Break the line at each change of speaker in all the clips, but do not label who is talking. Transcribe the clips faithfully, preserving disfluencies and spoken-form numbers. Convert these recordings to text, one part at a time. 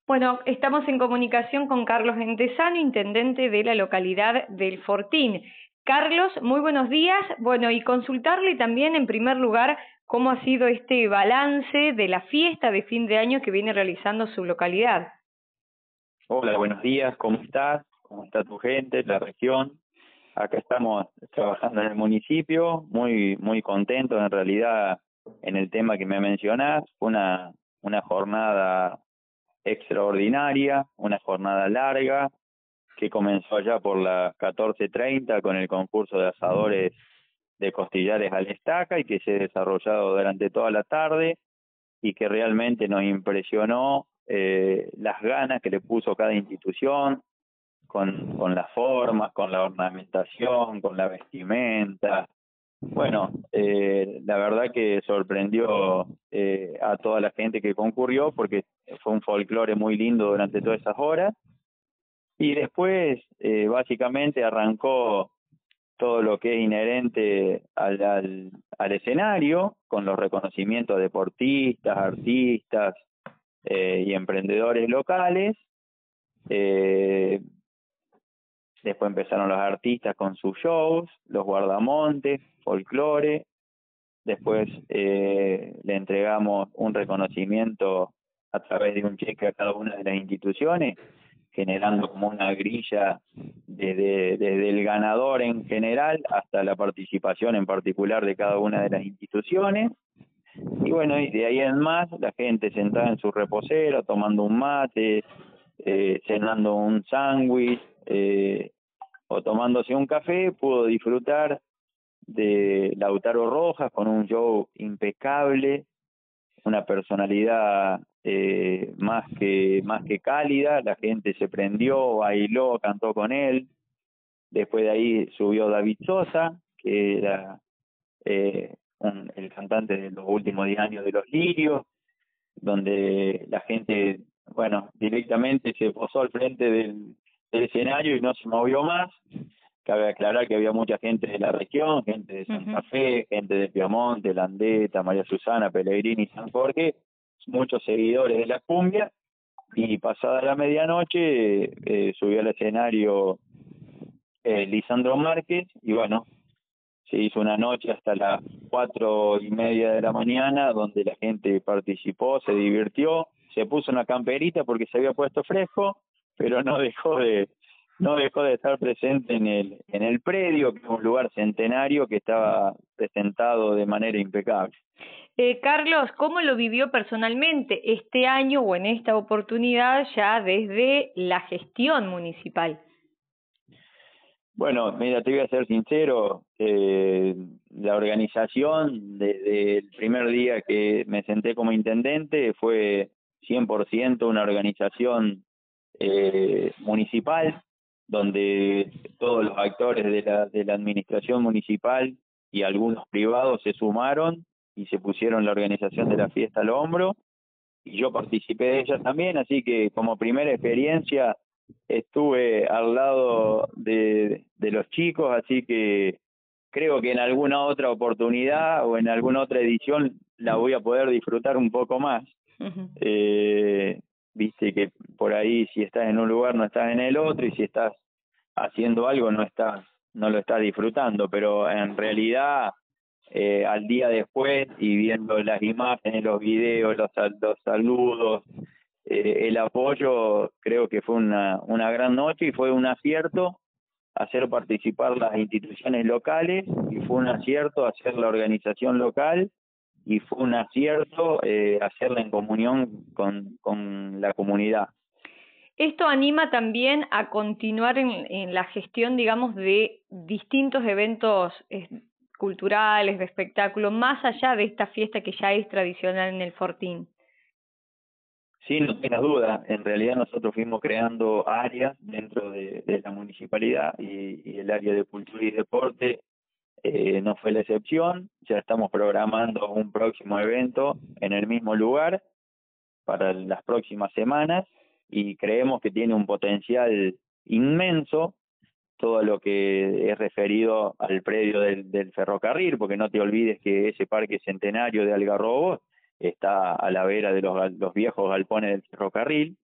Bueno, estamos en comunicación con Carlos Entesano, intendente de la localidad del Fortín. Carlos, muy buenos días. Bueno, y consultarle también en primer lugar cómo ha sido este balance de la fiesta de fin de año que viene realizando su localidad.
Hola, buenos días, ¿cómo estás? ¿Cómo está tu gente, la región? Acá estamos trabajando en el municipio, muy muy contentos en realidad en el tema que me mencionás. Fue una, una jornada extraordinaria, una jornada larga, que comenzó allá por las catorce treinta con el concurso de asadores de costillares al estaca y que se ha desarrollado durante toda la tarde y que realmente nos impresionó eh, las ganas que le puso cada institución con, con las formas, con la ornamentación, con la vestimenta. Bueno, eh, la verdad que sorprendió eh, a toda la gente que concurrió porque fue un folclore muy lindo durante todas esas horas. Y después, eh, básicamente, arrancó todo lo que es inherente al, al, al escenario, con los reconocimientos a deportistas, artistas eh, y emprendedores locales. Eh, después empezaron los artistas con sus shows, los guardamontes, folclore. Después eh, le entregamos un reconocimiento a través de un cheque a cada una de las instituciones, generando como una grilla desde, desde el ganador en general hasta la participación en particular de cada una de las instituciones. Y bueno, y de ahí en más, la gente sentada en su reposera, tomando un mate, eh, cenando un sándwich eh, o tomándose un café, pudo disfrutar de Lautaro Rojas con un show impecable, una personalidad eh, más que más que cálida. La gente se prendió, bailó, cantó con él. Después de ahí subió David Sosa, que era eh, un, el cantante de los últimos diez años de Los Lirios, donde la gente, bueno, directamente se posó al frente del, del escenario y no se movió más. Cabe aclarar que había mucha gente de la región, gente de Santa
Uh-huh.
Fe, gente de Piamonte, Landeta, María Susana, Pellegrini, San Jorge, muchos seguidores de la cumbia. Y pasada la medianoche eh, subió al escenario eh, Lisandro Márquez y bueno, se hizo una noche hasta las cuatro y media de la mañana donde la gente participó, se divirtió, se puso una camperita porque se había puesto fresco, pero no dejó de no dejó de estar presente en el en el predio, que es un lugar centenario que estaba presentado de manera impecable.
Eh, Carlos, ¿cómo lo vivió personalmente este año o en esta oportunidad ya desde la gestión municipal?
Bueno, mira, te voy a ser sincero, eh, la organización desde el primer día que me senté como intendente fue cien por ciento una organización eh, municipal, donde todos los actores de la, de la administración municipal y algunos privados se sumaron y se pusieron la organización de la fiesta al hombro, y yo participé de ella también, así que como primera experiencia estuve al lado de, de los chicos, así que creo que en alguna otra oportunidad o en alguna otra edición la voy a poder disfrutar un poco más.
Uh-huh.
Eh, viste que por ahí si estás en un lugar no estás en el otro, y si estás haciendo algo no estás no lo estás disfrutando, pero en realidad eh, al día después y viendo las imágenes, los videos, los, los saludos, eh, el apoyo, creo que fue una, una gran noche y fue un acierto hacer participar las instituciones locales, y fue un acierto hacer la organización local, y fue un acierto eh, hacerla en comunión con, con la comunidad.
Esto anima también a continuar en, en la gestión, digamos, de distintos eventos eh, culturales, de espectáculo, más allá de esta fiesta que ya es tradicional en el Fortín.
Sí, no tengas duda. En realidad nosotros fuimos creando áreas dentro de, de la municipalidad, y, y el área de cultura y deporte eh, no fue la excepción. Ya estamos programando un próximo evento en el mismo lugar para las próximas semanas, y creemos que tiene un potencial inmenso todo lo que es referido al predio del, del ferrocarril, porque no te olvides que ese parque centenario de Algarrobo está a la vera de los, los viejos galpones del ferrocarril.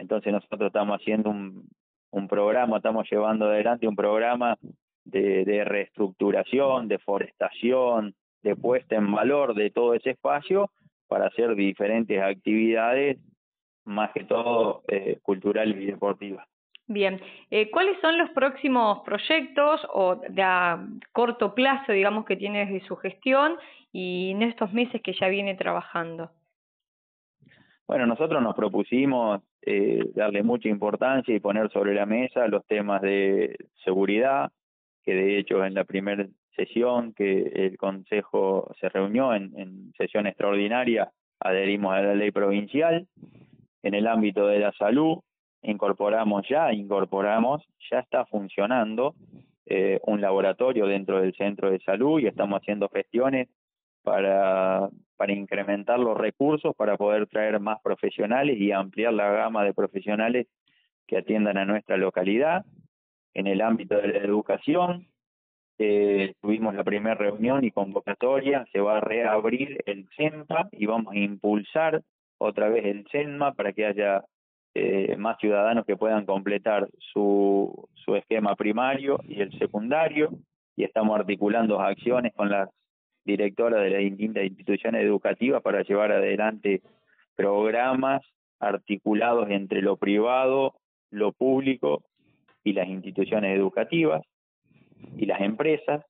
Entonces nosotros estamos haciendo un, un programa, estamos llevando adelante un programa de, de reestructuración, de forestación, de puesta en valor de todo ese espacio para hacer diferentes actividades, más que todo eh, culturales y deportivas.
Bien, eh, ¿cuáles son los próximos proyectos o de a corto plazo, digamos, que tiene desde su gestión y en estos meses que ya viene trabajando?
Bueno, nosotros nos propusimos eh, darle mucha importancia y poner sobre la mesa los temas de seguridad, que de hecho en la primera sesión que el Consejo se reunió en, en sesión extraordinaria, adherimos a la ley provincial. En el ámbito de la salud, incorporamos ya, incorporamos, ya está funcionando eh, un laboratorio dentro del centro de salud y estamos haciendo gestiones para, para incrementar los recursos, para poder traer más profesionales y ampliar la gama de profesionales que atiendan a nuestra localidad. En el ámbito de la educación, eh, tuvimos la primera reunión y convocatoria, se va a reabrir el CENPA y vamos a impulsar otra vez el CENMA para que haya eh, más ciudadanos que puedan completar su, su esquema primario y el secundario, y estamos articulando acciones con las directoras de las distintas instituciones educativas para llevar adelante programas articulados entre lo privado, lo público y las instituciones educativas y las empresas.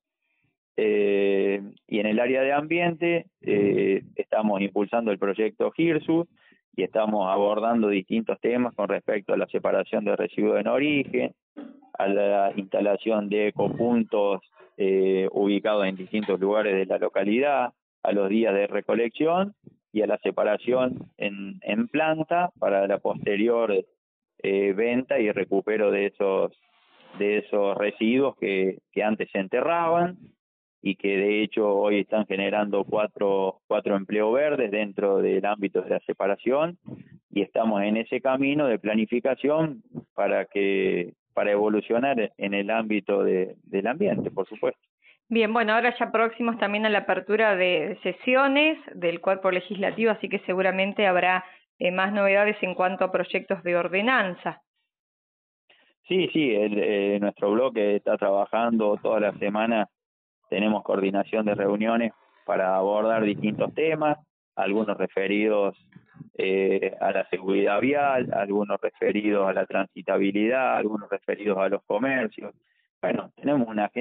Eh, y en el área de ambiente eh, estamos impulsando el proyecto GIRSU y estamos abordando distintos temas con respecto a la separación de residuos en origen, a la instalación de ecopuntos eh, ubicados en distintos lugares de la localidad, a los días de recolección y a la separación en, en planta para la posterior eh, venta y recupero de esos de esos residuos que, que antes se enterraban y que de hecho hoy están generando cuatro, cuatro empleos verdes dentro del ámbito de la separación, y estamos en ese camino de planificación para que para evolucionar en el ámbito de, del ambiente, por supuesto.
Bien, bueno, ahora ya próximos también a la apertura de sesiones del cuerpo legislativo, así que seguramente habrá eh, más novedades en cuanto a proyectos de ordenanza.
Sí, sí, el, eh, nuestro bloque está trabajando toda la semana, tenemos coordinación de reuniones para abordar distintos temas, algunos referidos eh, a la seguridad vial, algunos referidos a la transitabilidad, algunos referidos a los comercios. Bueno, tenemos una agenda